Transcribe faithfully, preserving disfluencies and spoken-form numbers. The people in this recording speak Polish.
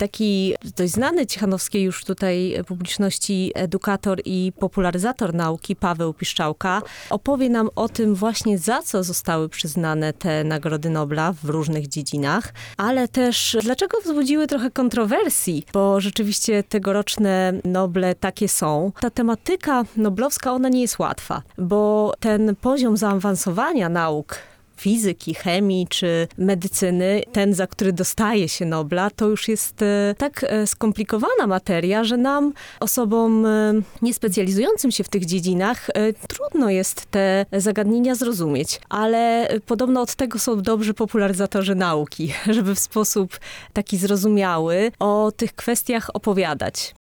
Taki dość znany ciechanowskiej już tutaj publiczności edukator i popularyzator nauki Paweł Piszczałka opowie nam o tym właśnie, za co zostały przyznane te Nagrody Nobla w różnych dziedzinach, ale też dlaczego wzbudziły trochę kontrowersji, bo rzeczywiście tegoroczne Noble takie są. Ta tematyka noblowska, ona nie jest łatwa, bo ten poziom zaawansowania nauk fizyki, chemii czy medycyny, ten, za który dostaje się Nobla, to już jest e, tak e, skomplikowana materia, że nam, osobom e, niespecjalizującym się w tych dziedzinach, e, trudno jest te zagadnienia zrozumieć. Ale e, podobno od tego są dobrzy popularyzatorzy nauki, żeby w sposób taki zrozumiały o tych kwestiach opowiadać.